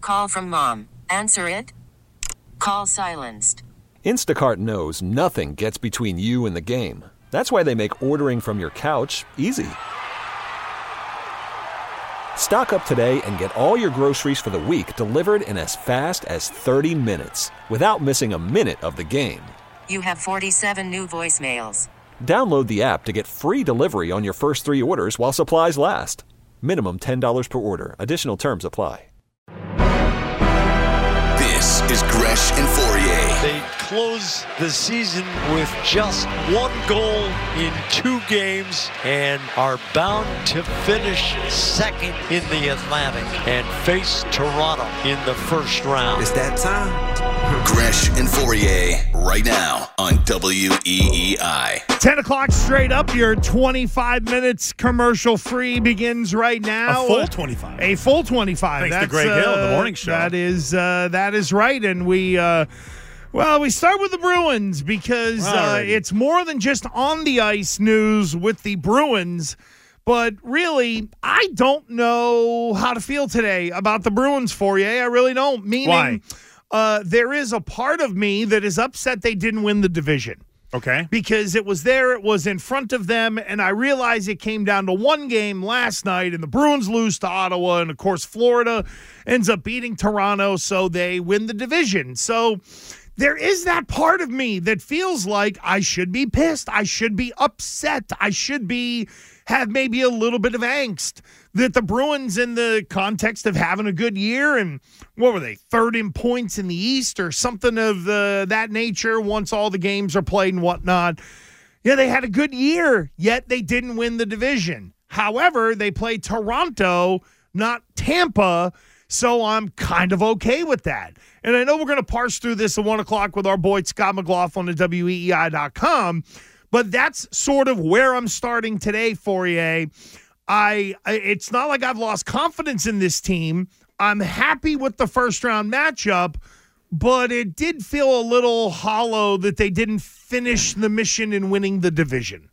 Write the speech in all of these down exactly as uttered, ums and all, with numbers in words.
Call from mom. Answer it. Call silenced. Instacart knows nothing gets between you and the game. That's why they make ordering from your couch easy. Stock up today and get all your groceries for the week delivered in as fast as thirty minutes without missing a minute of the game. You have forty-seven new voicemails. Download the app to get free delivery on your first three orders while supplies last. Minimum ten dollars per order. Additional terms apply. This is Gresh and Fauria. They close the season with just one goal in two games and are bound to finish second in the Atlantic and face Toronto in the first round. It's that time. Gresh and Fauria right now on W E E I. ten o'clock straight up. Your twenty-five minutes commercial free begins right now. A full twenty-five. A full twenty-five. Thanks That's, to Greg uh, Hill, the morning show. That is, uh, that is right. And we, uh, well, we start with the Bruins because uh, it's more than just on the ice news with the Bruins. But really, I don't know how to feel today about the Bruins, Fauria. I really don't. Meaning, Why? Uh, there is a part of me that is upset they didn't win the division. Okay. Because it was there, it was in front of them, and I realize it came down to one game last night, and the Bruins lose to Ottawa, and of course Florida ends up beating Toronto, so they win the division. So there is that part of me that feels like I should be pissed, I should be upset, I should be have maybe a little bit of angst that the Bruins, in the context of having a good year, and what were they, third in points in the East or something of the, that nature once all the games are played and whatnot. Yeah, they had a good year, yet they didn't win the division. However, they played Toronto, not Tampa, so I'm kind of okay with that. And I know we're going to parse through this at one o'clock with our boy Scott McLaughlin at W E E I dot com, but that's sort of where I'm starting today, Fauria. I, it's not like I've lost confidence in this team. I'm happy with the first round matchup, but it did feel a little hollow that they didn't finish the mission in winning the division.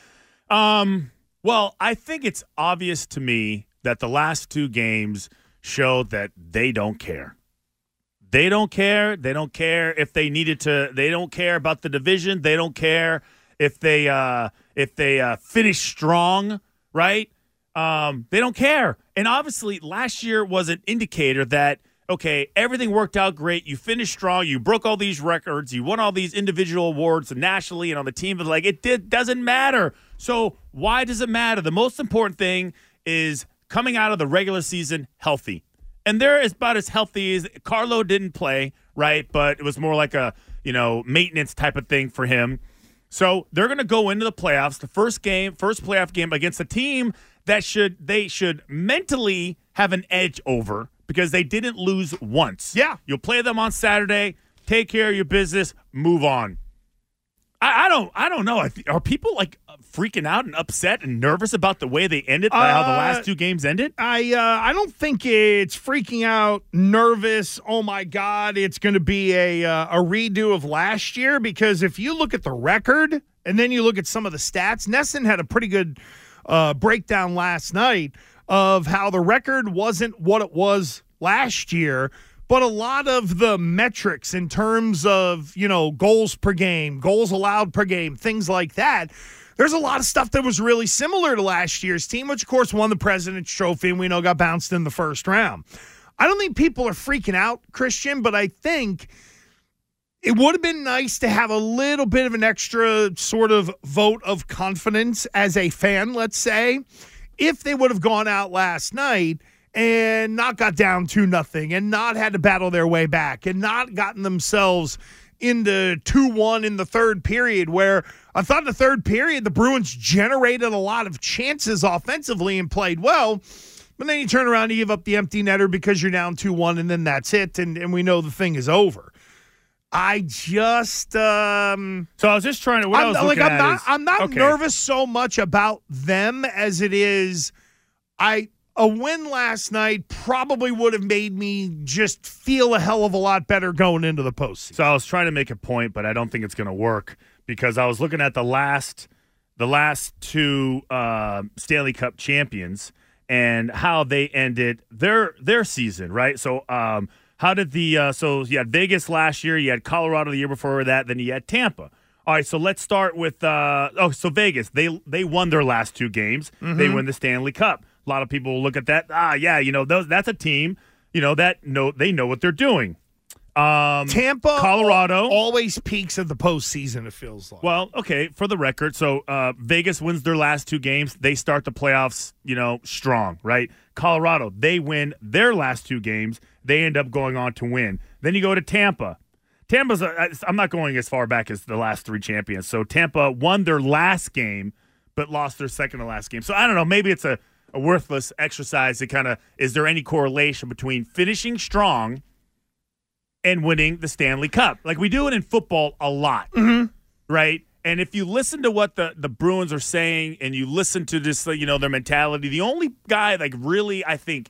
Um. Well, I think it's obvious to me that the last two games show that they don't care. They don't care. They don't care if they needed to. They don't care about the division. They don't care if they uh, if they uh, finish strong, right? Um, they don't care. And obviously last year was an indicator that, okay, everything worked out great. You finished strong. You broke all these records. You won all these individual awards nationally and on the team. But like, it did, doesn't matter. So why does it matter? The most important thing is coming out of the regular season healthy. And they're about as healthy as Carlo didn't play, right? But it was more like a, you know, maintenance type of thing for him. So they're going to go into the playoffs, the first game, first playoff game against a team that should they should mentally have an edge over because they didn't lose once. Yeah. You'll play them on Saturday, take care of your business, move on. I, I don't I don't know. Are people like freaking out and upset and nervous about the way they ended, uh, how the last two games ended? I uh, I don't think it's freaking out, nervous. Oh my God, it's going to be a uh, a redo of last year, because if you look at the record and then you look at some of the stats, Nesson had a pretty good uh, breakdown last night of how the record wasn't what it was last year, but a lot of the metrics in terms of, you know, goals per game, goals allowed per game, things like that. There's a lot of stuff that was really similar to last year's team, which, of course, won the President's Trophy and we know got bounced in the first round. I don't think people are freaking out, Christian, but I think it would have been nice to have a little bit of an extra sort of vote of confidence as a fan, let's say, if they would have gone out last night and not got down two nothing and not had to battle their way back and not gotten themselves into two one in the third period, where I thought in the third period the Bruins generated a lot of chances offensively and played well. But then you turn around and give up the empty netter because you're down two one, and then that's it, and, and we know the thing is over. I just um, so I was just trying to. What I'm, I was like looking I'm at not is, I'm not okay. nervous so much about them as it is. I a win last night probably would have made me just feel a hell of a lot better going into the postseason. So I was trying to make a point, but I don't think it's going to work because I was looking at the last the last two uh, Stanley Cup champions, and how they ended their their season, right? So, um, how did the uh, so you had Vegas last year, you had Colorado the year before that, then you had Tampa. All right, so let's start with uh, oh, so Vegas they they won their last two games. Mm-hmm. They win the Stanley Cup. A lot of people will look at that. Ah, yeah, you know those that's a team. You know that know they know what they're doing. Um, Tampa, Colorado always peaks at the postseason. It feels like. Well, okay, for the record, so uh, Vegas wins their last two games. They start the playoffs, you know, strong, right? Colorado, they win their last two games. They end up going on to win. Then you go to Tampa. Tampa's. A, I'm not going as far back as the last three champions. So Tampa won their last game, but lost their second to last game. So I don't know. Maybe it's a, a worthless exercise to kind of. Is there any correlation between finishing strong and winning the Stanley Cup? Like we do it in football a lot, mm-hmm. right? And if you listen to what the, the Bruins are saying and you listen to this, you know, their mentality, the only guy like really, I think,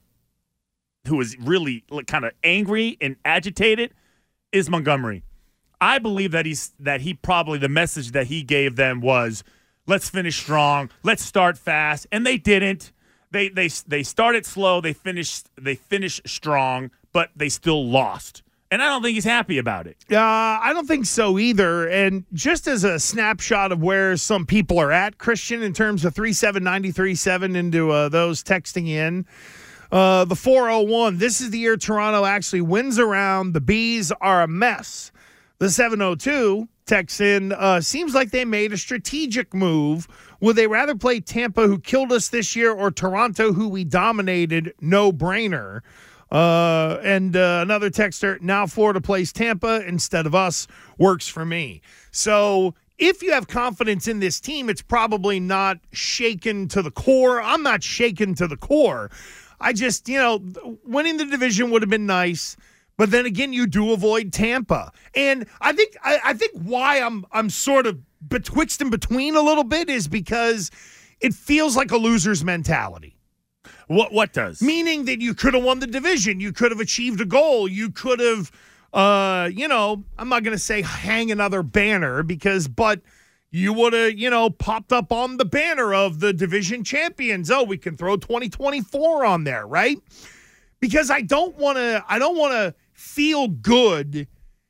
who is really like, kind of angry and agitated is Montgomery. I believe that he's that he probably the message that he gave them was, let's finish strong, let's start fast, and they didn't. They they they started slow, they finished they finished strong, but they still lost. And I don't think he's happy about it. Uh, I don't think so either. And just as a snapshot of where some people are at, Christian, in terms of three seven nine three seven into uh, those texting in, uh, the four oh one, this is the year Toronto actually wins around. The Bees are a mess. The seven oh two texts in, uh, seems like they made a strategic move. Would they rather play Tampa, who killed us this year, or Toronto, who we dominated? No brainer. Uh, and uh, another texter, now Florida plays Tampa instead of us, works for me. So if you have confidence in this team, it's probably not shaken to the core. I'm not shaken to the core. I just, you know, winning the division would have been nice. But then again, you do avoid Tampa. And I think I, I think why I'm I'm sort of betwixt and between a little bit is because it feels like a loser's mentality. What what does? Meaning that you could have won the division. You could have achieved a goal. You could have, uh, you know, I'm not going to say hang another banner because, but you would have, you know, popped up on the banner of the division champions. Oh, we can throw twenty twenty-four on there, right? Because I don't want to, I don't want to feel good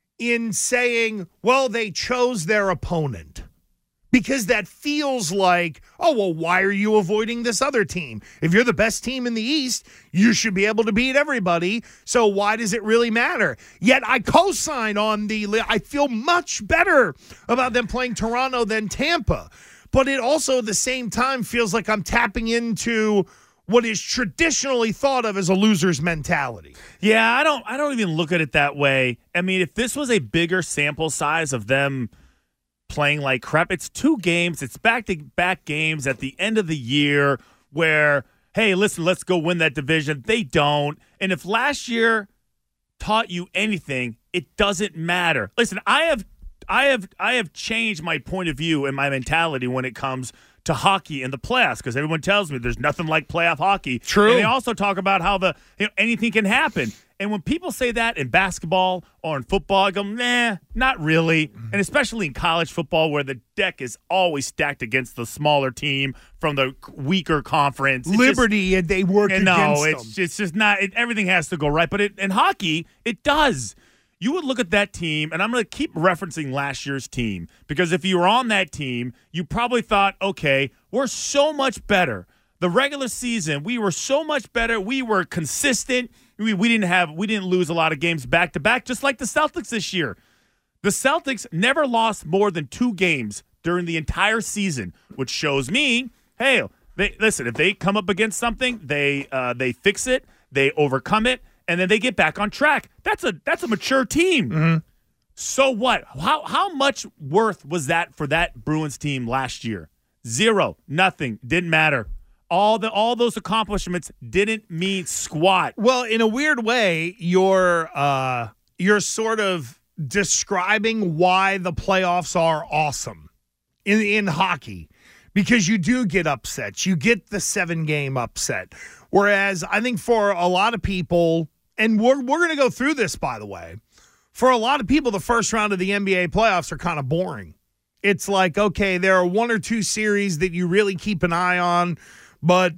in saying, well, they chose their opponent. Because that feels like, oh, well, why are you avoiding this other team? If you're the best team in the East, you should be able to beat everybody. So why does it really matter? Yet I co-sign on the, I feel much better about them playing Toronto than Tampa. But it also at the same time feels like I'm tapping into what is traditionally thought of as a loser's mentality. Yeah, I don't, I don't even look at it that way. I mean, if this was a bigger sample size of them playing like crap. It's two games. It's back-to-back games at the end of the year where, hey, listen, let's go win that division. They don't. And if last year taught you anything, it doesn't matter. Listen, I have I have I have changed my point of view and my mentality when it comes to hockey in the playoffs because everyone tells me there's nothing like playoff hockey. True. And they also talk about how the you know anything can happen. And when people say that in basketball or in football, I go, nah, not really. And especially in college football where the deck is always stacked against the smaller team from the weaker conference. It's Liberty, just, and they work and against no, it's, them. it's just not it, – everything has to go right. But it, in hockey, it does. You would look at that team, and I'm going to keep referencing last year's team because if you were on that team, you probably thought, okay, we're so much better. The regular season, we were so much better. We were consistent. We, we didn't have we didn't lose a lot of games back to back, just like the Celtics this year. The Celtics never lost more than two games during the entire season, which shows me, hey, they listen. If they come up against something, they uh, they fix it, they overcome it, and then they get back on track. That's a that's a mature team. Mm-hmm. So what? How how much worth was that for that Bruins team last year? Zero, nothing, didn't matter. All the all those accomplishments didn't mean squat. Well, in a weird way, you're uh, you're sort of describing why the playoffs are awesome in in hockey, because you do get upsets. You get the seven game upset. Whereas I think for a lot of people, and we're we're going to go through this, by the way, for a lot of people, the first round of the N B A playoffs are kind of boring. It's like, okay, there are one or two series that you really keep an eye on. But,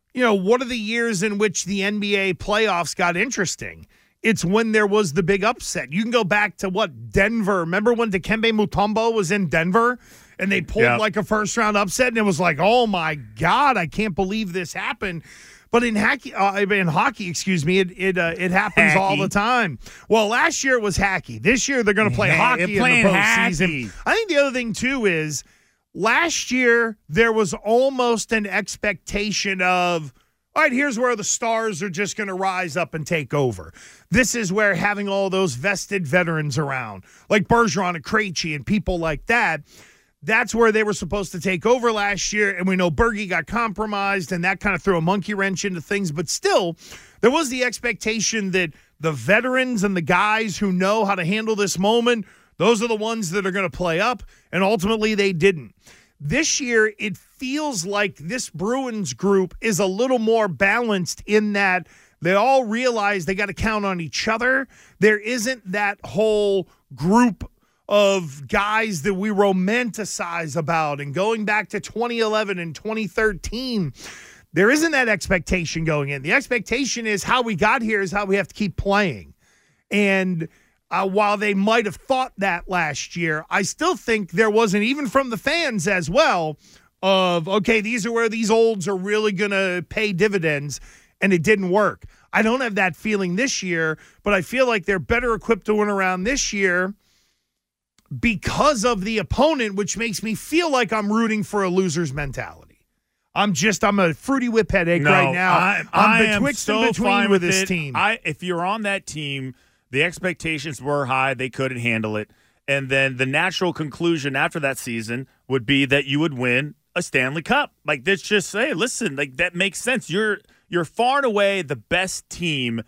you know, what are the years in which the N B A playoffs got interesting? It's when there was the big upset. You can go back to what, Denver. Remember when Dikembe Mutombo was in Denver and they pulled yep. like a first round upset and it was like, oh my God, I can't believe this happened. But in hockey, uh, in hockey, excuse me, it it uh, it happens hacky. all the time. Well, last year it was hacky. This year they're going to play ha- hockey in the postseason. Hacky. I think the other thing too is last year there was almost an expectation of, all right, here's where the stars are just going to rise up and take over. This is where having all those vested veterans around, like Bergeron and Krejci and people like that, that's where they were supposed to take over last year. And we know Bergie got compromised, and that kind of threw a monkey wrench into things. But still, there was the expectation that the veterans and the guys who know how to handle this moment, those are the ones that are going to play up. And ultimately, they didn't. This year, it feels like this Bruins group is a little more balanced in that they all realize they got to count on each other. There isn't that whole group of guys that we romanticize about. And going back to twenty eleven and twenty thirteen, there isn't that expectation going in. The expectation is how we got here is how we have to keep playing. And Uh, while they might have thought that last year, I still think there wasn't, even from the fans as well, of, okay, these are where these olds are really going to pay dividends, and it didn't work. I don't have that feeling this year, but I feel like they're better equipped to win around this year because of the opponent, which makes me feel like I'm rooting for a loser's mentality. I'm just, I'm a fruity whip headache no, right now. I, I'm I betwixt am so and between fine with with this it. team. I, if you're on that team, the expectations were high. They couldn't handle it. And then the natural conclusion after that season would be that you would win a Stanley Cup. Like, let's just say, listen, like that makes sense. You're you're far and away the best team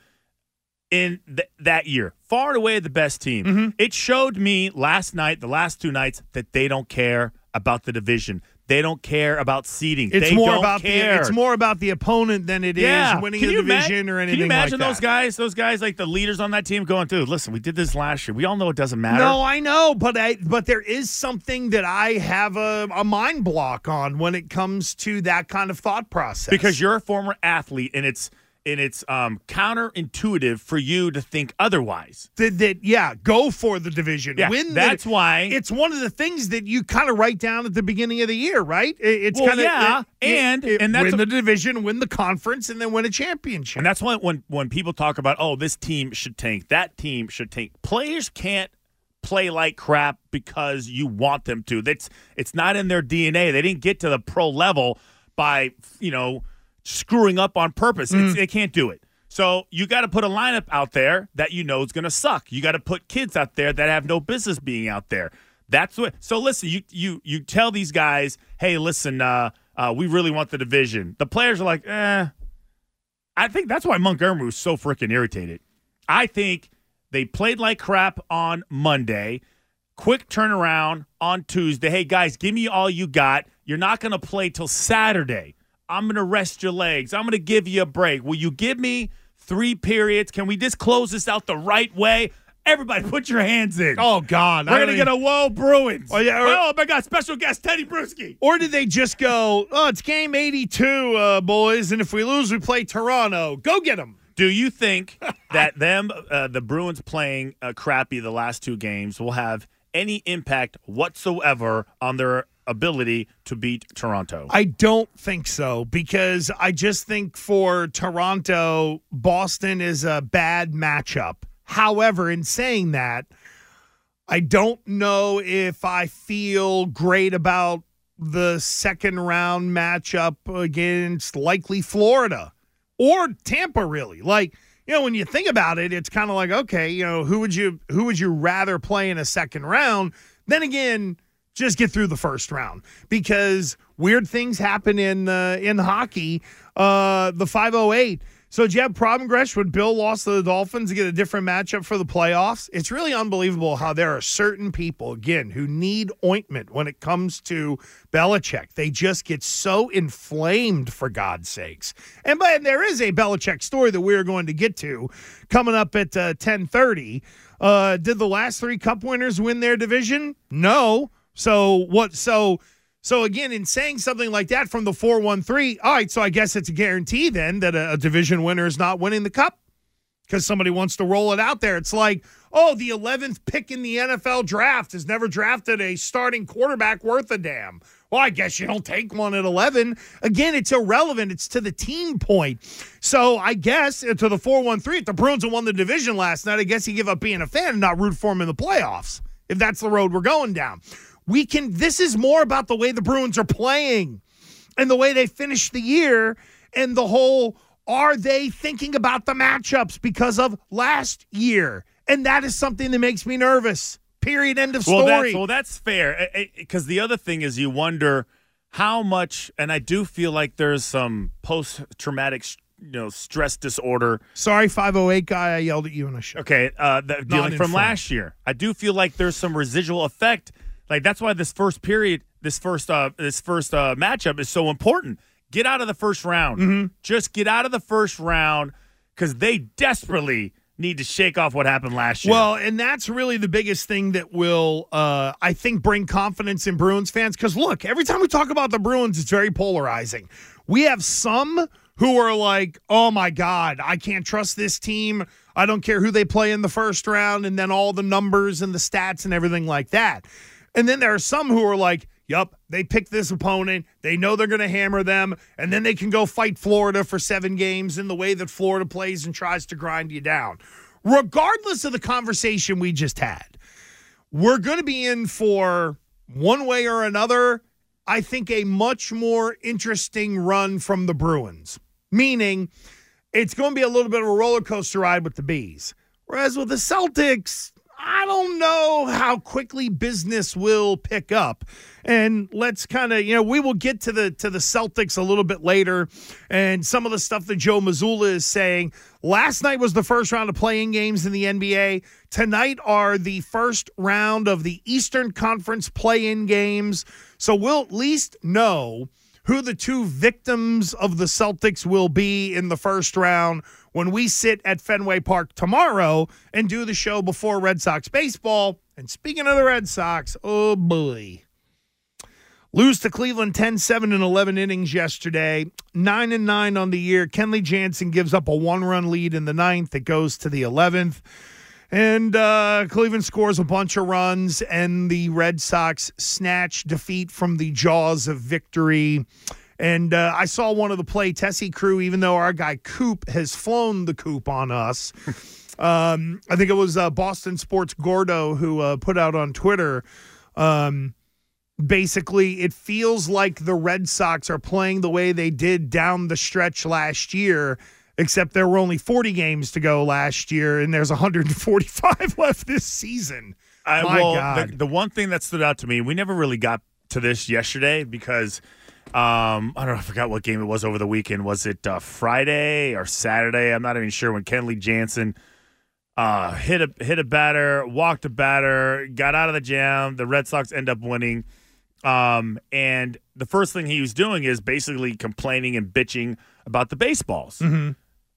in th- that year. Far and away the best team. Mm-hmm. It showed me last night, the last two nights, that they don't care about the division. They don't care about seeding. It's they more don't about care. the it's more about the opponent than it yeah. is winning can a division ima- or anything like that. Can you imagine those guys, those guys like the leaders on that team going, dude, listen, we did this last year. We all know it doesn't matter. No, I know, but I but there is something that I have a, a mind block on when it comes to that kind of thought process. Because you're a former athlete, and it's and it's um, counterintuitive for you to think otherwise. That, that yeah, go for the division. Yeah, win. That's the, why it's one of the things that you kind of write down at the beginning of the year, right? It, it's well, kind of yeah, it, and it, and that's win a, the division, win the conference, and then win a championship. And that's why when when people talk about, oh, this team should tank, that team should tank. Players can't play like crap because you want them to. That's it's not in their D N A. They didn't get to the pro level by you know screwing up on purpose. Mm. It's, they can't do it. So you got to put a lineup out there that you know is going to suck. You got to put kids out there that have no business being out there. That's what. So listen, you you you tell these guys, hey, listen, uh, uh, we really want the division. The players are like, eh. I think that's why Montgomery was so freaking irritated. I think they played like crap on Monday. Quick turnaround on Tuesday. Hey guys, give me all you got. You're not going to play till Saturday. I'm going to rest your legs. I'm going to give you a break. Will you give me three periods? Can we just close this out the right way? Everybody put your hands in. Oh, God. We're going to get a whoa Bruins. Oh, yeah, or, oh, my God. Special guest, Teddy Bruschi. Or did they just go, oh, it's game eighty-two, uh, boys, and if we lose, we play Toronto. Go get them. Do you think that them, uh, the Bruins playing uh, crappy the last two games, will have any impact whatsoever on their ability to beat Toronto? I don't think so, because I just think for Toronto, Boston is a bad matchup. However, in saying that, I don't know if I feel great about the second round matchup against likely Florida or Tampa, really. Like, you know, when you think about it, it's kind of like, okay, you know, who would you who would you rather play in a second round? Then again, just get through the first round, because weird things happen in uh, in hockey. Uh, the five oh eight. So did you have a problem, Gresh, when Bill lost to the Dolphins to get a different matchup for the playoffs? It's really unbelievable how there are certain people, again, who need ointment when it comes to Belichick. They just get so inflamed, for God's sakes. And, but, and there is a Belichick story that we're going to get to coming up at uh, ten thirty. Uh, did the last three Cup winners win their division? No. So what? So So, again, in saying something like that from the four one three, all right, so I guess it's a guarantee then that a, a division winner is not winning the cup because somebody wants to roll it out there. It's like, oh, the eleventh pick in the N F L draft has never drafted a starting quarterback worth a damn. Well, I guess you don't take one at eleven. Again, it's irrelevant. It's to the team point. So I guess to the four one three, if the Bruins had won the division last night, I guess you give up being a fan and not root for them in the playoffs, if that's the road we're going down. We can. This is more about the way the Bruins are playing and the way they finish the year and the whole, are they thinking about the matchups because of last year? And that is something that makes me nervous. Period. End of story. Well, that's, well, that's fair. Because the other thing is you wonder how much, and I do feel like there's some post-traumatic you know, stress disorder. Sorry, five oh eight guy, I yelled at you in a show. Okay, uh, the, dealing from last year. I do feel like there's some residual effect. Like, that's why this first period, this first uh, this first uh, matchup is so important. Get out of the first round. Mm-hmm. Just get out of the first round because they desperately need to shake off what happened last year. Well, and that's really the biggest thing that will, uh, I think, bring confidence in Bruins fans. Because, look, every time we talk about the Bruins, it's very polarizing. We have some who are like, oh, my God, I can't trust this team. I don't care who they play in the first round, and then all the numbers and the stats and everything like that. And then there are some who are like, yup, they picked this opponent. They know they're going to hammer them, and then they can go fight Florida for seven games in the way that Florida plays and tries to grind you down. Regardless of the conversation we just had, we're going to be in for, one way or another, I think a much more interesting run from the Bruins. Meaning, it's going to be a little bit of a roller coaster ride with the Bees. Whereas with the Celtics, I don't know how quickly business will pick up. And let's kind of, you know, we will get to the to the Celtics a little bit later and some of the stuff that Joe Mazzulla is saying. Last night was the first round of playing games in the N B A. Tonight are the first round of the Eastern Conference play-in games. So we'll at least know who the two victims of the Celtics will be in the first round when we sit at Fenway Park tomorrow and do the show before Red Sox baseball. And speaking of the Red Sox, oh boy. Lose to Cleveland ten seven in eleven innings yesterday. nine and nine on the year. Kenley Jansen gives up a one-run lead in the ninth. It goes to the eleventh. And uh, Cleveland scores a bunch of runs, and the Red Sox snatch defeat from the jaws of victory. And uh, I saw one of the Play Tessie crew, even though our guy Coop has flown the coop on us. um, I think it was uh, Boston Sports Gordo who uh, put out on Twitter. Um, basically, it feels like the Red Sox are playing the way they did down the stretch last year, except there were only forty games to go last year, and there's one hundred forty-five left this season. I, My well, God. The, the one thing that stood out to me, we never really got to this yesterday because um, I don't know, I forgot what game it was over the weekend. Was it uh, Friday or Saturday? I'm not even sure. When Kenley Jansen uh, hit a hit a batter, walked a batter, got out of the jam. The Red Sox end up winning. Um, and the first thing he was doing is basically complaining and bitching about the baseballs. Mm-hmm.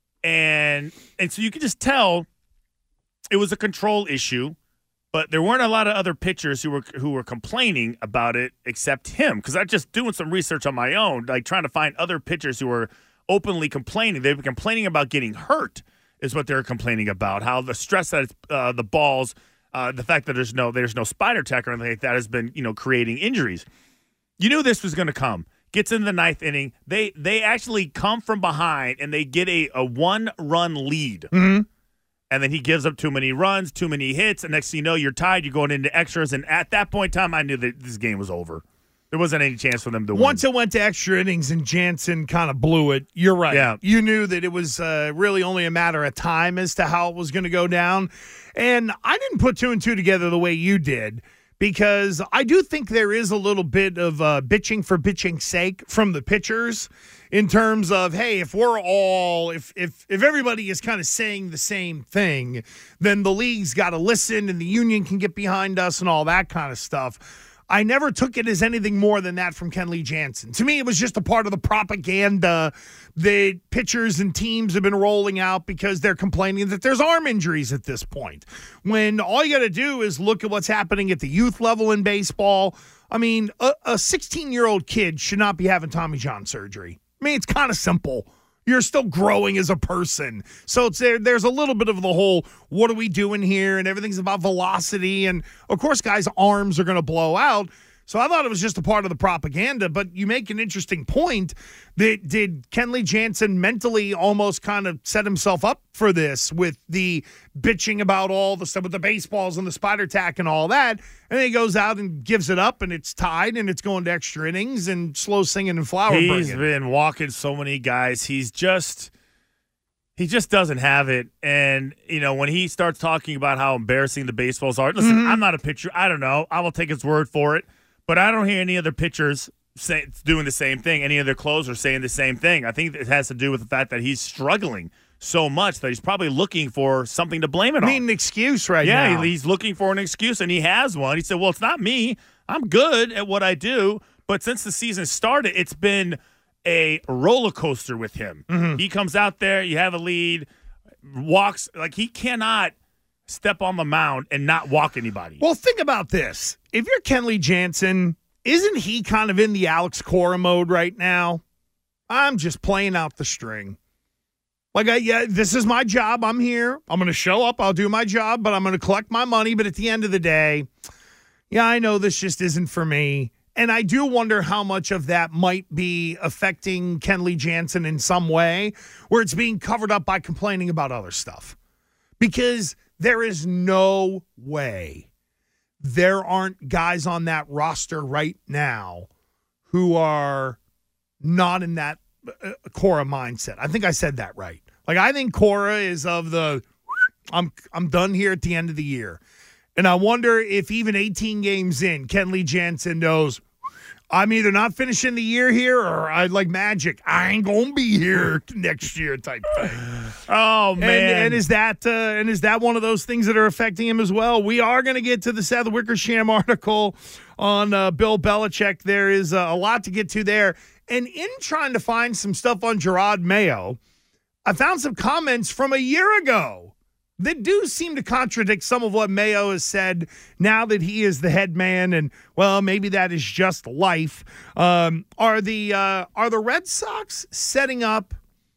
And and so you could just tell it was a control issue, but there weren't a lot of other pitchers who were who were complaining about it except him. Because I'm just doing some research on my own, like trying to find other pitchers who were openly complaining. They were complaining about getting hurt is what they were complaining about. How the stress that it's, uh, the balls, uh, the fact that there's no there's no spider tech or anything like that has been, you know, creating injuries. You knew this was going to come. Gets in the ninth inning. They they actually come from behind and they get a, a one-run lead. Mm-hmm. And then he gives up too many runs, too many hits. And next thing you know, you're tied. You're going into extras. And at that point in time, I knew that this game was over. There wasn't any chance for them to win. Once it went to extra innings and Jansen kind of blew it, you're right. Yeah. You knew that it was uh, really only a matter of time as to how it was going to go down. And I didn't put two and two together the way you did, because I do think there is a little bit of uh, bitching for bitching's sake from the pitchers in terms of, hey, if we're all, if if if everybody is kind of saying the same thing, then the league's got to listen and the union can get behind us and all that kind of stuff. I never took it as anything more than that from Kenley Jansen. To me, it was just a part of the propaganda that pitchers and teams have been rolling out because they're complaining that there's arm injuries at this point. When all you got to do is look at what's happening at the youth level in baseball, I mean, a sixteen-year-old kid should not be having Tommy John surgery. I mean, it's kind of simple. You're still growing as a person. So it's there. There's a little bit of the whole, what are we doing here? And everything's about velocity. And, of course, guys' arms are going to blow out. So I thought it was just a part of the propaganda. But you make an interesting point. That did Kenley Jansen mentally almost kind of set himself up for this with the bitching about all the stuff with the baseballs and the spider tack and all that? And then he goes out and gives it up, and it's tied, and it's going to extra innings and slow singing and flower bringing. He's been walking so many guys. He's just he just doesn't have it. And, you know, when he starts talking about how embarrassing the baseballs are, listen, mm-hmm. I'm not a pitcher. I don't know. I will take his word for it. But I don't hear any other pitchers say, doing the same thing. Any other closers saying the same thing. I think it has to do with the fact that he's struggling so much that he's probably looking for something to blame it I on. Need an excuse right yeah, now. Yeah, he's looking for an excuse, and he has one. He said, well, it's not me. I'm good at what I do. But since the season started, it's been a roller coaster with him. Mm-hmm. He comes out there, you have a lead, walks. Like, he cannot step on the mound and not walk anybody. Well, think about this. If you're Kenley Jansen, isn't he kind of in the Alex Cora mode right now? I'm just playing out the string. Like, I, yeah, this is my job. I'm here. I'm going to show up. I'll do my job, but I'm going to collect my money. But at the end of the day, yeah, I know this just isn't for me. And I do wonder how much of that might be affecting Kenley Jansen in some way, where it's being covered up by complaining about other stuff. Because there is no way there aren't guys on that roster right now who are not in that uh, Cora mindset. I think I said that right. Like, I think Cora is of the, I'm I'm done here at the end of the year. And I wonder if even eighteen games in, Kenley Jansen knows, I'm either not finishing the year here or I like magic. I ain't gonna be here next year type thing. Oh man! And, and is that uh, and is that one of those things that are affecting him as well? We are going to get to the Seth Wickersham article on uh, Bill Belichick. There is uh, a lot to get to there. And in trying to find some stuff on Jerod Mayo, I found some comments from a year ago that do seem to contradict some of what Mayo has said now that he is the head man, and, well, maybe that is just life. Um, are the uh, are the Red Sox setting up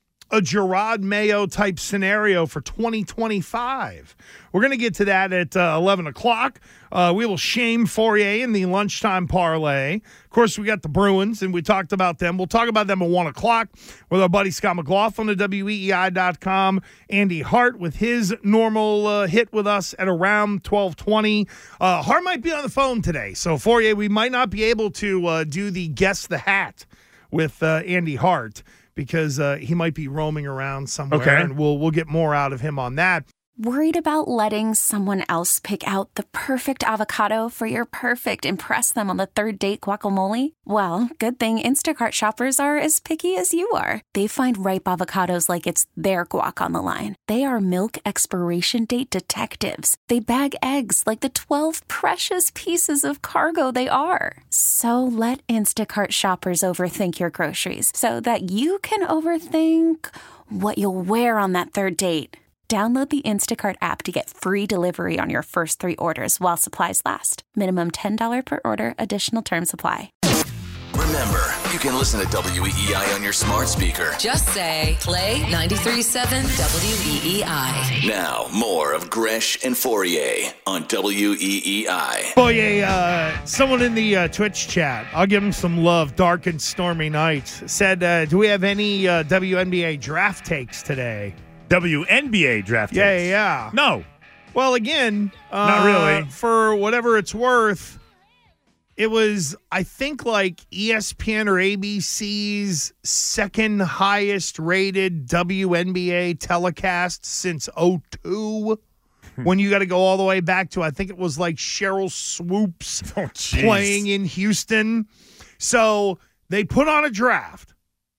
a Jerod Mayo type scenario for twenty twenty-five? We're going to get to that at uh, eleven o'clock. Uh, we will shame Fourier in the lunchtime parlay. Of course, we got the Bruins, and we talked about them. We'll talk about them at one o'clock with our buddy Scott McLaughlin at W E E I dot com. Andy Hart with his normal uh, hit with us at around twelve twenty. Uh, Hart might be on the phone today. So, Fourier, we might not be able to uh, do the Guess the Hat with uh, Andy Hart, because uh, he might be roaming around somewhere, okay. and we'll we'll get more out of him on that. Worried about letting someone else pick out the perfect avocado for your perfect impress them on the third date guacamole? Well, good thing Instacart shoppers are as picky as you are. They find ripe avocados like it's their guac on the line. They are milk expiration date detectives. They bag eggs like the twelve precious pieces of cargo they are. So let Instacart shoppers overthink your groceries so that you can overthink what you'll wear on that third date. Download the Instacart app to get free delivery on your first three orders while supplies last. Minimum ten dollars per order. Additional terms apply. Remember, you can listen to W E E I on your smart speaker. Just say, play ninety-three point seven W E E I. Now, more of Gresh and Fourier on W E E I. Boy, uh, someone in the uh, Twitch chat, I'll give him some love, Dark and Stormy Nights, said, uh, do we have any uh, W N B A draft takes today? W N B A draft Yeah, takes. yeah. No. Well, again, uh, Not really. For whatever it's worth, it was, I think, like E S P N or A B C's second highest rated W N B A telecast since oh two. When you got to go all the way back to, I think it was like Cheryl Swoops Oh, jeez. playing in Houston. So they put on a draft,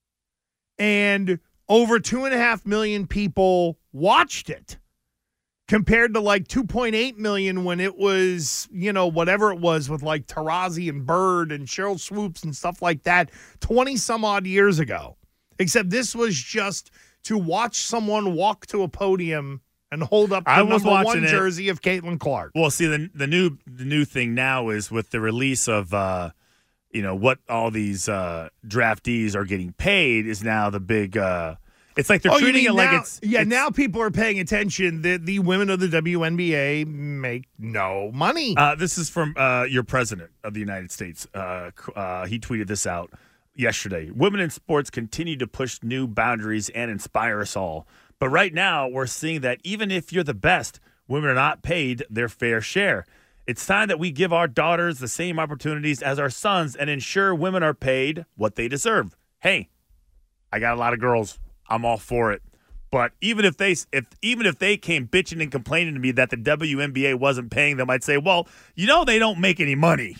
and over two and a half million people watched it, compared to like two point eight million when it was, you know, whatever it was with like Tarazi and Bird and Cheryl Swoops and stuff like that twenty some odd years ago. Except this was just to watch someone walk to a podium and hold up the I was number one watching it. jersey of Caitlin Clark. Well, see, the the new the new thing now is with the release of uh, you know what all these uh, draftees are getting paid is now the big. Uh, it's like they're Oh, you treating mean it like now- it's yeah. it's- Now people are paying attention that the women of the W N B A make no money. Uh, this is from uh, your president of the United States. Uh, uh, he tweeted this out yesterday. Women in sports continue to push new boundaries and inspire us all. But right now, we're seeing that even if you're the best, women are not paid their fair share. It's time that we give our daughters the same opportunities as our sons and ensure women are paid what they deserve. Hey, I got a lot of girls. I'm all for it. But even if they if even if they came bitching and complaining to me that the W N B A wasn't paying them, I'd say, well, you know they don't make any money.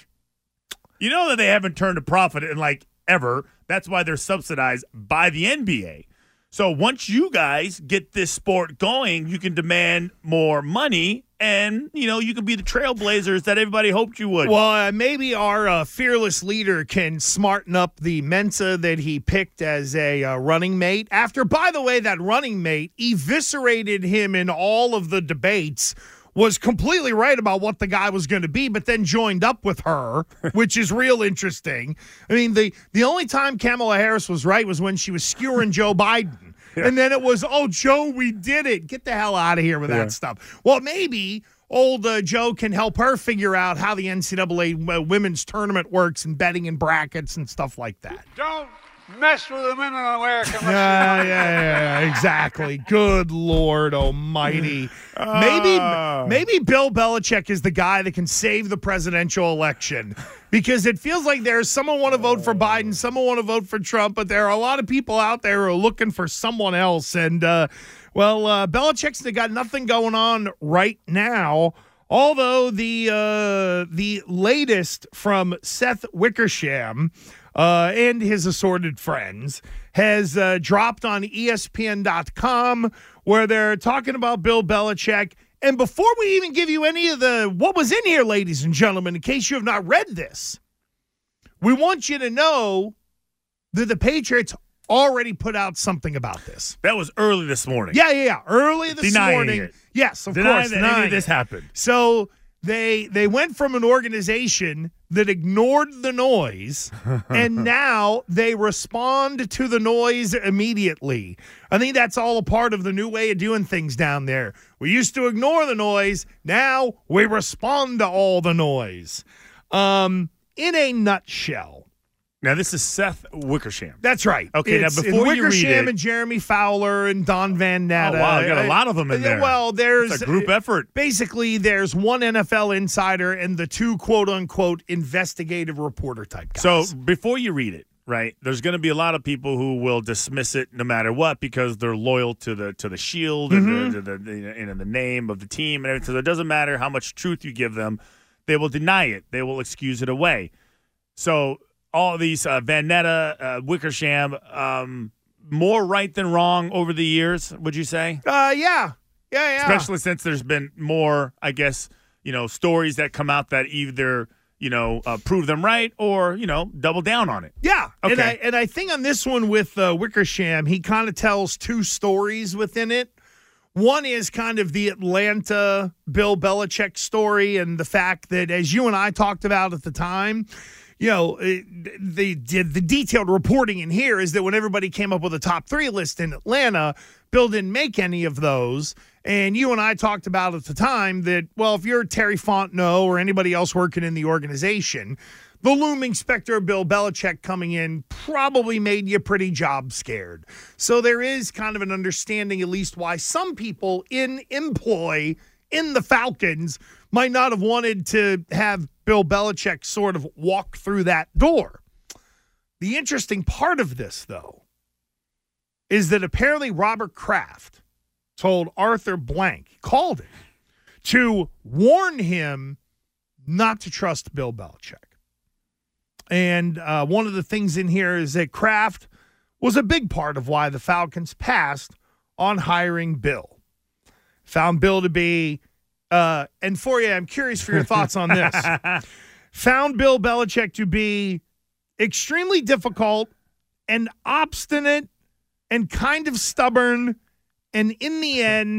You know that they haven't turned a profit in like ever. That's why they're subsidized by the N B A. So once you guys get this sport going, you can demand more money, and you know you can be the trailblazers that everybody hoped you would. Well, uh, maybe our uh, fearless leader can smarten up the Mensa that he picked as a uh, running mate. After, by the way, that running mate eviscerated him in all of the debates, was completely right about what the guy was going to be, but then joined up with her, which is real interesting. I mean, the, the only time Kamala Harris was right was when she was skewering Joe Biden. Yeah. And then it was, oh, Joe, we did it. Get the hell out of here with yeah. that stuff. Well, maybe old uh, Joe can help her figure out how the N C double A uh, women's tournament works and betting and brackets and stuff like that. Don't mess with the women in America. Yeah, yeah, yeah, exactly. Good Lord Almighty. Uh, maybe, maybe Bill Belichick is the guy that can save the presidential election, because it feels like there's someone want to vote for Biden, someone want to vote for Trump, but there are a lot of people out there who are looking for someone else. And uh, well, uh, Belichick's got nothing going on right now. Although the uh, the latest from Seth Wickersham uh, and his assorted friends has uh, dropped on E S P N dot com, where they're talking about Bill Belichick. And before we even give you any of the what was in here, ladies and gentlemen, in case you have not read this, we want you to know that the Patriots already put out something about this. That was early this morning. Yeah, yeah, yeah. Early this Denying morning. It. Yes, of Denying course. that any of this happened. So they they went from an organization that ignored the noise, and now they respond to the noise immediately. I think that's all a part of the new way of doing things down there. We used to ignore the noise. Now we respond to all the noise. Um, in a nutshell. Now, this is Seth Wickersham. That's right. Okay, it's, now before it's you read Wickersham it, and Jeremy Fowler and Don Van Natta. Oh, wow, you got a lot of them in there. Well, there's it's a group effort. Basically, there's one N F L insider and the two quote-unquote investigative reporter type guys. So before you read it, right, there's going to be a lot of people who will dismiss it no matter what because they're loyal to the to the shield mm-hmm. and the, the, the, and the name of the team and everything. So it doesn't matter how much truth you give them. They will deny it. They will excuse it away. So all of these uh, Van Natta, uh, Wickersham, um, more right than wrong over the years, would you say? Uh, yeah. Yeah, yeah. Especially since there's been more, I guess, you know, stories that come out that either, you know, uh, prove them right or, you know, double down on it. Yeah. Okay. And I, and I think on this one with uh, Wickersham, he kind of tells two stories within it. One is kind of the Atlanta Bill Belichick story and the fact that, as you and I talked about at the time, you know, the, the the detailed reporting in here is that when everybody came up with a top three list in Atlanta, Bill didn't make any of those. And you and I talked about at the time that, well, if you're Terry Fontenot or anybody else working in the organization, the looming specter of Bill Belichick coming in probably made you pretty job scared. So there is kind of an understanding, at least, why some people in employ in the Falcons might not have wanted to have Bill Belichick sort of walk through that door. The interesting part of this, though, is that apparently Robert Kraft told Arthur Blank, called him, to warn him not to trust Bill Belichick. And uh, one of the things in here is that Kraft was a big part of why the Falcons passed on hiring Bill. Found Bill to be, uh, and for you, I'm curious for your thoughts on this. Found Bill Belichick to be extremely difficult and obstinate and kind of stubborn, and in the end,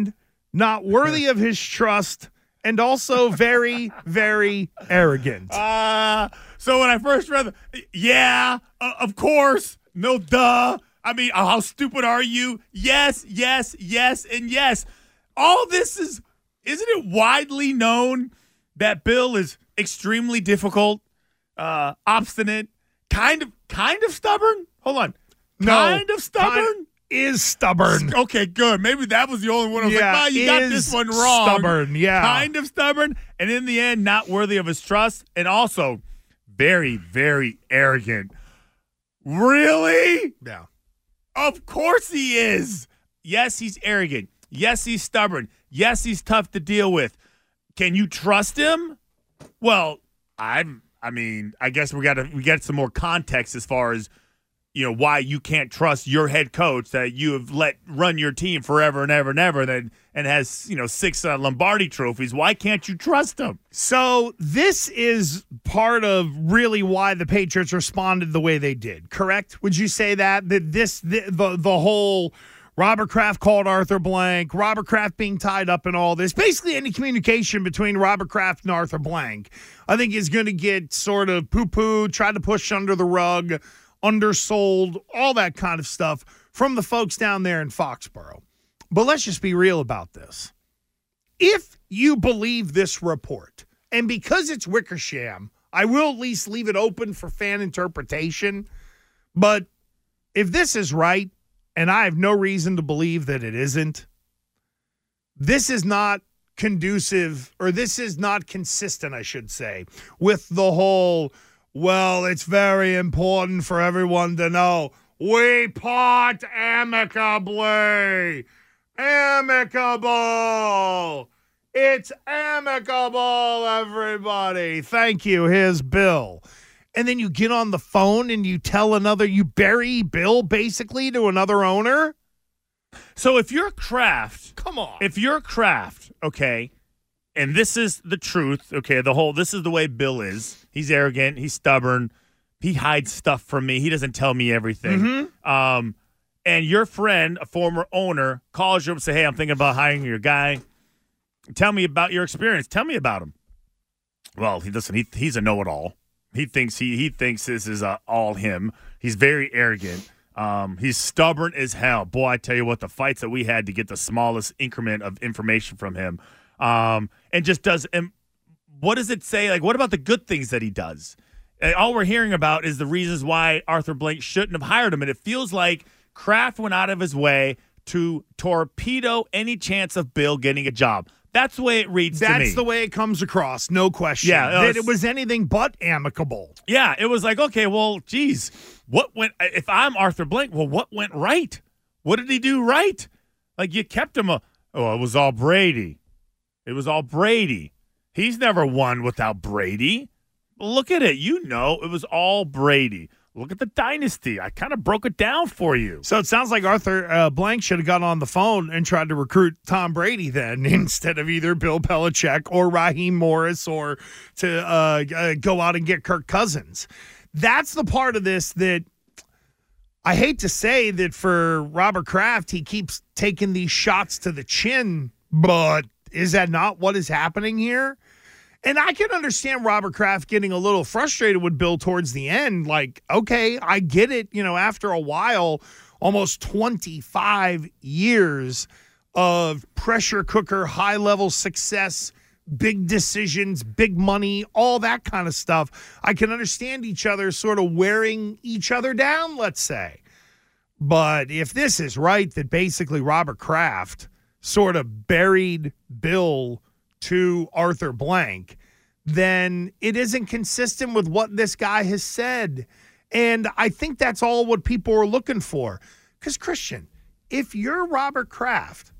not worthy of his trust, and also very, very arrogant. Uh, so when I first read the, yeah, uh, of course, no duh. I mean, uh, how stupid are you? Yes, yes, yes, and yes. All this is, isn't it widely known that Bill is extremely difficult, uh, obstinate, kind of, kind of stubborn? Hold on. No, kind of stubborn? Kind is stubborn. Okay, good. Maybe that was the only one. I was yeah, like, wow, you got is this one wrong. Stubborn, yeah. Kind of stubborn, and in the end, not worthy of his trust, and also very, very arrogant. Really? Yeah. Of course he is. Yes, he's arrogant. Yes, he's stubborn. Yes, he's tough to deal with. Can you trust him? Well, I'm. I mean, I guess we got to we get some more context as far as, you know, why you can't trust your head coach that you have let run your team forever and ever and ever, and and has, you know, six uh, Lombardi trophies. Why can't you trust him? So this is part of really why the Patriots responded the way they did. Correct? Would you say that that this the the, the whole Robert Kraft called Arthur Blank, Robert Kraft being tied up in all this, basically any communication between Robert Kraft and Arthur Blank, I think is going to get sort of poo-pooed, tried to push under the rug, undersold, all that kind of stuff from the folks down there in Foxborough. But let's just be real about this. If you believe this report, and because it's Wickersham, I will at least leave it open for fan interpretation, but if this is right, and I have no reason to believe that it isn't, this is not conducive, or this is not consistent, I should say, with the whole, well, it's very important for everyone to know we part amicably. Amicable. It's amicable, everybody. Thank you. Here's Bill. And then you get on the phone and you tell another, you bury Bill basically to another owner. So if you're Kraft, come on. If you're Kraft, okay, and this is the truth, okay, the whole, this is the way Bill is. He's arrogant. He's stubborn. He hides stuff from me. He doesn't tell me everything. Mm-hmm. Um, and your friend, a former owner, calls you up and say, hey, I'm thinking about hiring your guy. Tell me about your experience. Tell me about him. Well, he listen, he, he's a know-it-all. He thinks he he thinks this is uh, all him. He's very arrogant. Um, he's stubborn as hell. Boy, I tell you what, the fights that we had to get the smallest increment of information from him, um, and just does. And what does it say? Like, what about the good things that he does? And all we're hearing about is the reasons why Arthur Blank shouldn't have hired him, and it feels like Kraft went out of his way to torpedo any chance of Bill getting a job. That's the way it reads That's to me. That's the way it comes across, no question. Yeah, that it was anything but amicable. Yeah, it was like, okay, well, geez, what went? If I'm Arthur Blank, well, what went right? What did he do right? Like, you kept him a, oh, it was all Brady. It was all Brady. He's never won without Brady. Look at it. You know, it was all Brady. Look at the dynasty. I kind of broke it down for you. So it sounds like Arthur uh, Blank should have got on the phone and tried to recruit Tom Brady then instead of either Bill Belichick or Raheem Morris or to uh, uh, go out and get Kirk Cousins. That's the part of this that I hate to say that for Robert Kraft, he keeps taking these shots to the chin, but is that not what is happening here? And I can understand Robert Kraft getting a little frustrated with Bill towards the end. Like, okay, I get it. You know, after a while, almost twenty-five years of pressure cooker, high-level success, big decisions, big money, all that kind of stuff. I can understand each other sort of wearing each other down, let's say. But if this is right, that basically Robert Kraft sort of buried Bill to Arthur Blank, then it isn't consistent with what this guy has said. And I think that's all what people are looking for. Because, Christian, if you're Robert Kraft,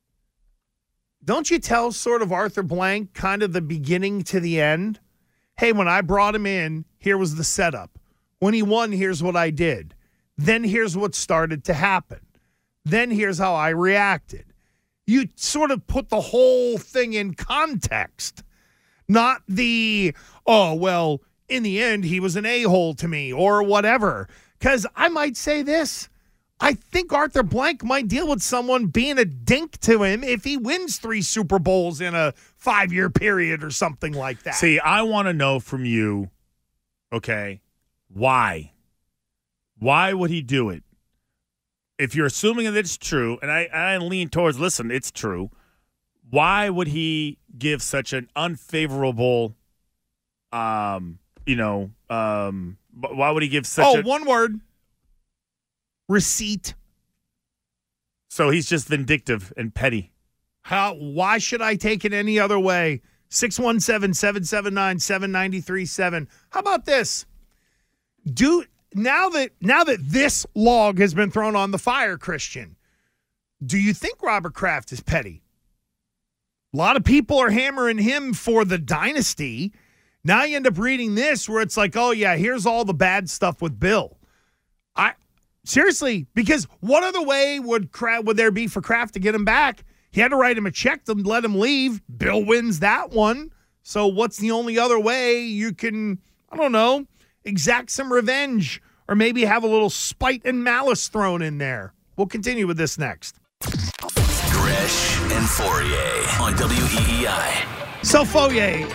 don't you tell sort of Arthur Blank kind of the beginning to the end? Hey, when I brought him in, here was the setup. When he won, here's what I did. Then here's what started to happen. Then here's how I reacted. You sort of put the whole thing in context, not the, oh, well, in the end, he was an a-hole to me or whatever. Because I might say this. I think Arthur Blank might deal with someone being a dink to him if he wins three Super Bowls in a five-year period or something like that. See, I want to know from you, okay, why? Why would he do it? If you're assuming that it's true, and I, I lean towards, listen, it's true, why would he give such an unfavorable, um, you know, um, why would he give such oh, a... Oh, one word. Receipt. So he's just vindictive and petty. How? Why should I take it any other way? six one seven, seven seven nine, seven nine three seven. How about this? Do now that now that this log has been thrown on the fire, Christian, do you think Robert Kraft is petty? A lot of people are hammering him for the dynasty. Now you end up reading this where it's like, oh, yeah, here's all the bad stuff with Bill. I seriously, because what other way would Kraft, would there be for Kraft to get him back? He had to write him a check to let him leave. Bill wins that one. So what's the only other way you can, I don't know, exact some revenge or maybe have a little spite and malice thrown in there? We'll continue with this next. Gresh and Fauria on W E E I. So, Fauria,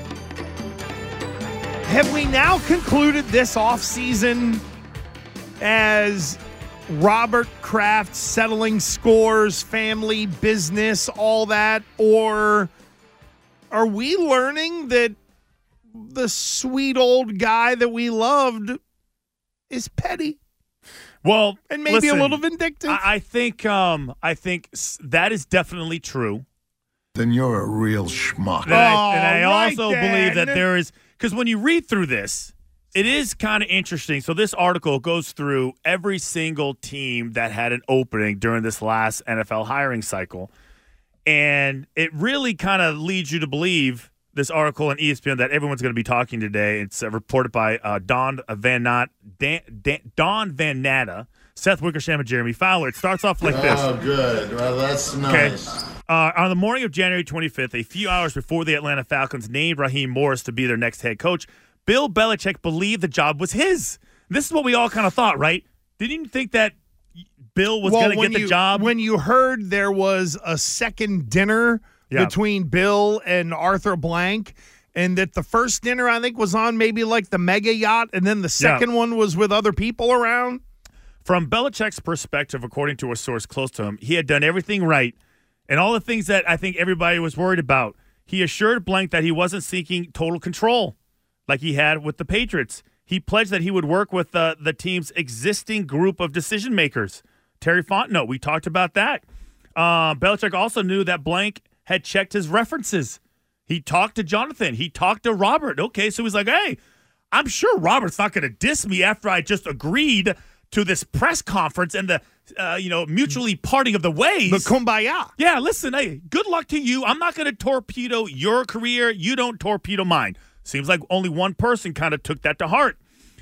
have we now concluded this offseason as Robert Kraft settling scores, family, business, all that? Or are we learning that the sweet old guy that we loved is petty? Well, and maybe listen, a little vindictive. I, I think um, I think that is definitely true. Then you're a real schmuck. And I, and I Oh, right also then. believe that there is, because when you read through this, it is kind of interesting. So this article goes through every single team that had an opening during this last N F L hiring cycle, and it really kind of leads you to believe, this article on E S P N that everyone's going to be talking today. It's uh, reported by uh, Don Van Nat, Dan, Dan, Don Van Natta, Seth Wickersham, and Jeremy Fowler. It starts off like this. Oh, good. Well, that's nice. Okay. Uh, on the morning of January twenty-fifth, a few hours before the Atlanta Falcons named Raheem Morris to be their next head coach, Bill Belichick believed the job was his. This is what we all kind of thought, right? Didn't you think that Bill was well, going to get the you, job? When you heard there was a second dinner Yeah. between Bill and Arthur Blank, and that the first dinner, I think, was on maybe like the mega yacht, and then the second Yeah. one was with other people around? From Belichick's perspective, according to a source close to him, he had done everything right, and all the things that I think everybody was worried about. He assured Blank that he wasn't seeking total control like he had with the Patriots. He pledged that he would work with uh, the team's existing group of decision makers. Terry Fontenot, we talked about that. Uh, Belichick also knew that Blank had checked his references. He talked to Jonathan. He talked to Robert. Okay, so he's like, hey, I'm sure Robert's not going to diss me after I just agreed to this press conference and the, uh, you know, mutually parting of the ways. The kumbaya. Yeah, listen, hey, good luck to you. I'm not going to torpedo your career. You don't torpedo mine. Seems like only one person kind of took that to heart.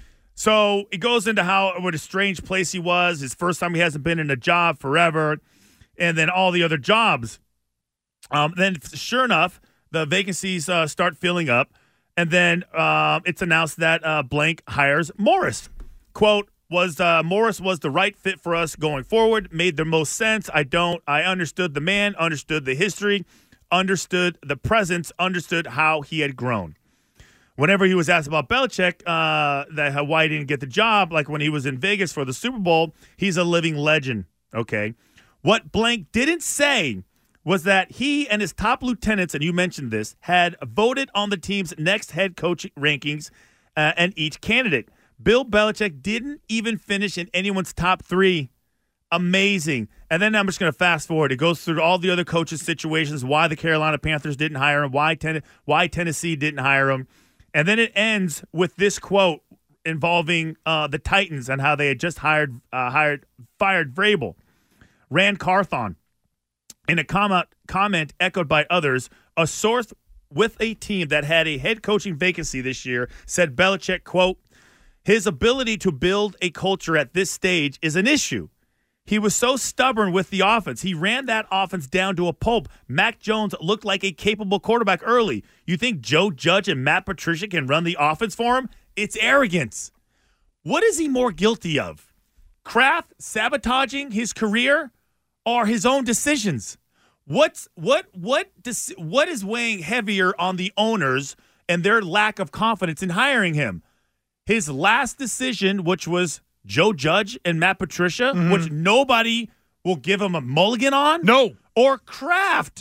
So it goes into how, what a strange place he was, his first time he hasn't been in a job forever, and then all the other jobs. Um, then, sure enough, the vacancies uh, start filling up, and then uh, it's announced that uh, Blank hires Morris. Quote, was uh, Morris was the right fit for us going forward, made the most sense. I don't, I understood the man, understood the history, understood the presence, understood how he had grown. Whenever he was asked about Belichick, uh, that why he didn't get the job, like when he was in Vegas for the Super Bowl, he's a living legend, okay? What Blank didn't say was that he and his top lieutenants, and you mentioned this, had voted on the team's next head coach rankings uh, and each candidate. Bill Belichick didn't even finish in anyone's top three. Amazing. And then I'm just going to fast forward. It goes through all the other coaches' situations, why the Carolina Panthers didn't hire him, why, ten- why Tennessee didn't hire him. And then it ends with this quote involving uh, the Titans and how they had just hired, uh, hired, fired Vrabel. Rand Carthon. In a comment, comment echoed by others, a source with a team that had a head coaching vacancy this year said Belichick, quote, his ability to build a culture at this stage is an issue. He was so stubborn with the offense. He ran that offense down to a pulp. Mac Jones looked like a capable quarterback early. You think Joe Judge and Matt Patricia can run the offense for him? It's arrogance. What is he more guilty of? Kraft sabotaging his career or his own decisions? What's what what what is weighing heavier on the owners and their lack of confidence in hiring him? His last decision, which was Joe Judge and Matt Patricia, mm-hmm. which nobody will give him a mulligan on? No. Or Kraft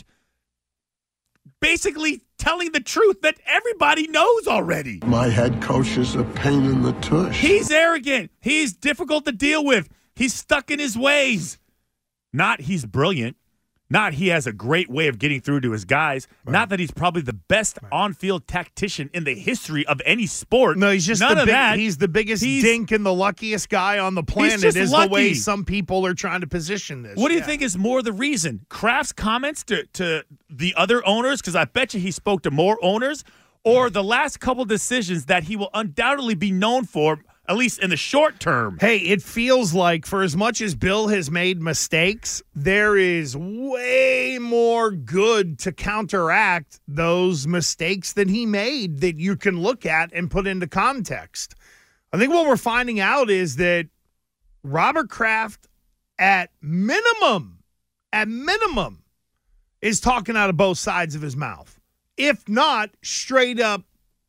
basically telling the truth that everybody knows already. My head coach is a pain in the tush. He's arrogant. He's difficult to deal with. He's stuck in his ways. Not he's brilliant. Not he has a great way of getting through to his guys. Right. Not that he's probably the best right. on-field tactician in the history of any sport. No, he's just None the of big, that. He's the biggest he's, dink and the luckiest guy on the planet is lucky. the way some people are trying to position this. What do you yeah. think is more the reason? Kraft's comments to, to the other owners, because I bet you he spoke to more owners, or the last couple decisions that he will undoubtedly be known for, at least in the short term? Hey, it feels like for as much as Bill has made mistakes, there is way more good to counteract those mistakes that he made that you can look at and put into context. I think what we're finding out is that Robert Kraft, at minimum, at minimum, is talking out of both sides of his mouth. If not, straight up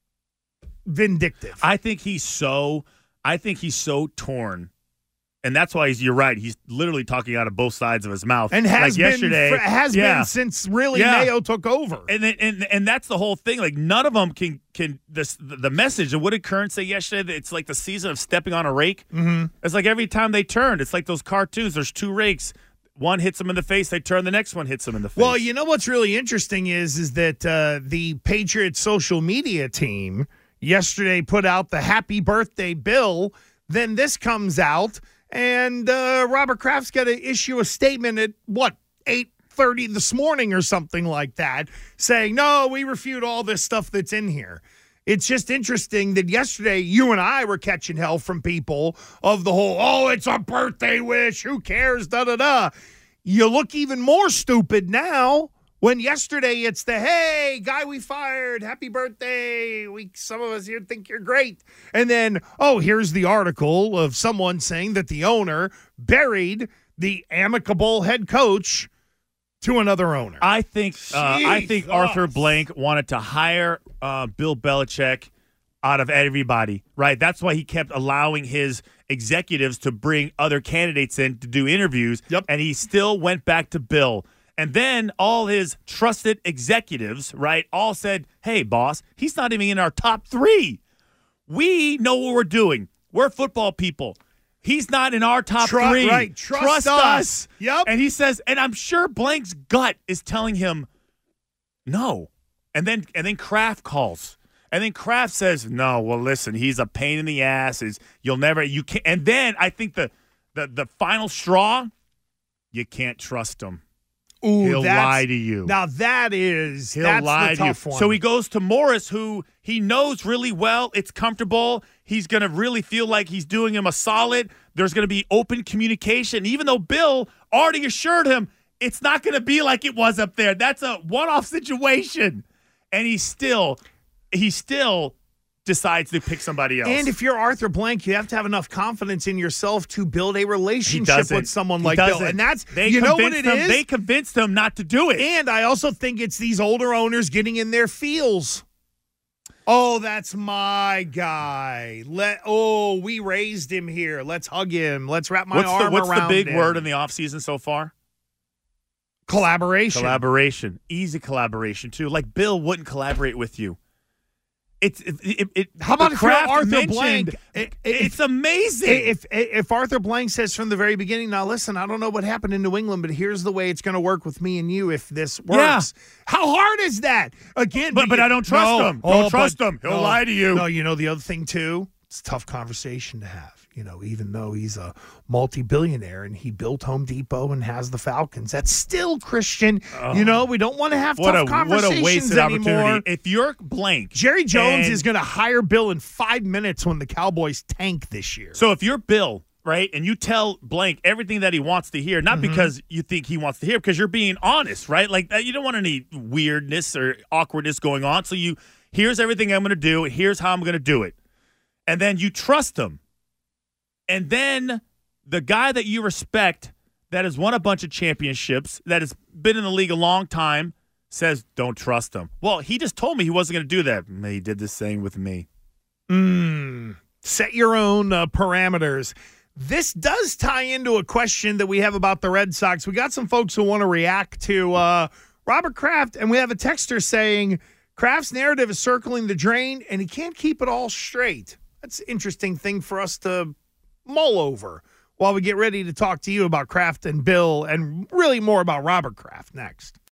vindictive. I think he's so... I think he's so torn, and that's why he's, you're right. He's literally talking out of both sides of his mouth, and has like been yesterday. has yeah. been since really yeah. Mayo took over. And and and that's the whole thing. Like none of them can can this the message. And what did Kern say yesterday? That it's like the season of stepping on a rake. Mm-hmm. It's like every time they turn, it's like those cartoons. There's two rakes. One hits them in the face. They turn. The next one hits them in the face. Well, you know what's really interesting is is that uh, the Patriots social media team yesterday put out the happy birthday Bill. Then this comes out, and uh, Robert Kraft's got to issue a statement at, what, eight thirty this morning or something like that, saying, no, we refute all this stuff that's in here. It's just interesting that yesterday you and I were catching hell from people of the whole, oh, it's a birthday wish, who cares, da-da-da. You look even more stupid now. When yesterday it's the, hey, guy we fired, happy birthday. We some of us here think you're great. And then, oh, here's the article of someone saying that the owner buried the amicable head coach to another owner. I think uh, I think Arthur Blank wanted to hire uh, Bill Belichick out of everybody, right? That's why he kept allowing his executives to bring other candidates in to do interviews, yep. and he still went back to Bill. And then all his trusted executives, right, all said, hey, boss, he's not even in our top three. We know what we're doing. We're football people. He's not in our top Tru- three. Right. Trust, Trust us. us. Yep. And he says, and I'm sure Blank's gut is telling him no. And then and then Kraft calls. And then Kraft says, no, well, listen, he's a pain in the ass. Is you'll never you can't and then I think the the the final straw, you can't trust him. Ooh, He'll lie to you. Now that is He'll that's lie the to you. tough one. So he goes to Morris, who he knows really well. It's comfortable. He's going to really feel like he's doing him a solid. There's going to be open communication, even though Bill already assured him it's not going to be like it was up there. That's a one-off situation, and he still, he still decides to pick somebody else. And if you're Arthur Blank, you have to have enough confidence in yourself to build a relationship with someone like Bill. And that's, they you know what it him, is? They convinced him not to do it. And I also think it's these older owners getting in their feels. Oh, that's my guy. Let Oh, we raised him here. Let's hug him. Let's wrap my what's arm the, what's around him. What's the big word in the offseason so far? Collaboration. Collaboration. Easy collaboration, too. Like Bill wouldn't collaborate with you. It's it, it, it, How about if you're Arthur Blank? It, it, it's amazing. If, if if Arthur Blank says from the very beginning, now listen, I don't know what happened in New England, but here's the way it's going to work with me and you if this works. Yeah. How hard is that? Again, but but I don't trust no, him. Oh, don't trust but, him. He'll no, lie to you. No, you know the other thing too. It's a tough conversation to have. You know, even though he's a multi-billionaire and he built Home Depot and has the Falcons, that's still Christian. Oh, you know, we don't want to have what tough a, conversations what a wasted anymore. Opportunity. If you're Blank, Jerry Jones and, is going to hire Bill in five minutes when the Cowboys tank this year. So if you're Bill, right, and you tell Blank everything that he wants to hear, not mm-hmm. because you think he wants to hear, because you're being honest, right? Like you don't want any weirdness or awkwardness going on. So you here's everything I'm going to do. Here's how I'm going to do it. And then you trust him. And then the guy that you respect that has won a bunch of championships, that has been in the league a long time, says don't trust him. Well, he just told me he wasn't going to do that. He did the same with me. Mm, set your own uh, parameters. This does tie into a question that we have about the Red Sox. We got some folks who want to react to uh, Robert Kraft, and we have a texter saying Kraft's narrative is circling the drain, and he can't keep it all straight. That's an interesting thing for us to mull over while we get ready to talk to you about Kraft and Bill and really more about Robert Kraft next.